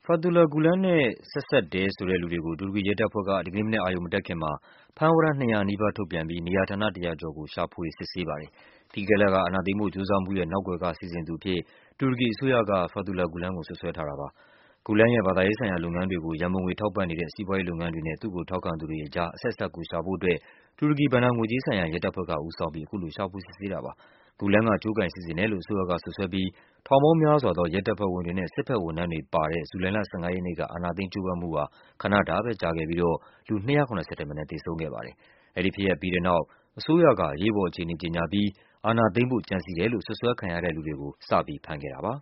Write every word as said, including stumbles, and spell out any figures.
Fethullah Gulen နဲ့ဆက်စပ်တယ်ဆိုတဲ့လူတွေကို တူရကီရဲတပ်ဖွဲ့က ဒီကနေ့မနက် အရုဏ်မတက်ခင်မှာ ဖမ်းဝရမ်း ၂၀၀ နီးပါးထုတ်ပြန်ပြီး နေရာဌာန ၁၀၀ ကျော်ကို ရှာဖွေ စစ်ဆေးပါတယ်။ ပြီးခဲ့တဲ့လက အာဏာသိမ်းဖို့ ကြိုးစားမှုရဲ့ နောက်ကွယ်က စီစဉ်သူအဖြစ် တူရကီအစိုးရက Fethullah Gulen ကို စွပ်စွဲထားတာပါ။ Gulen ရဲ့ ဘာသာရေးဆိုင်ရာလုပ်ငန်းတွေကို ရန်ပုံငွေထောက်ပံ့နေတဲ့ စီးပွားရေးလုပ်ငန်းတွေနဲ့ သူ့ကိုထောက်ခံသူတွေကြား အဆက်အစပ်ကို ရှာဖို့အတွက် တူရကီ ဘဏ္ဍာငွေကြေးဆိုင်ရာ ရဲတပ်ဖွဲ့က ဦးဆောင်ပြီး အခုလို ရှာဖွေစစ်ဆေးတာပါ။ Gulen က ကြိုးကိုင်စီစဉ်တယ်လို့ အစိုးရကစွပ်စွဲပြီး ထောင်ပေါင်းများစွာသော ရဲတပ်ဖွဲ့ဝင်တွေနဲ့ စစ်ဘက်ဝန်ထမ်းတွေပါတဲ့ ဇူလိုင်လ ၁၅ ရက်နေ့က အာဏာသိမ်းကြိုးပမ်းမှုဟာ ခဏတာပဲ ကြာခဲ့ပြီးတော့ လူ ၂၇၀ ထက်မနည်း သေဆုံးခဲ့ပါတယ်။ အဲဒီဖြစ်ရပ်ပြီးတဲ့နောက် အစိုးရက အရေးပေါ်အခြေအနေကြေညာပြီး အာဏာသိမ်းဖို့ ကြံစည်တယ်လို့ စွပ်စွဲခံရတဲ့လူတွေကို စပြီး ဖမ်းခဲ့တာပါ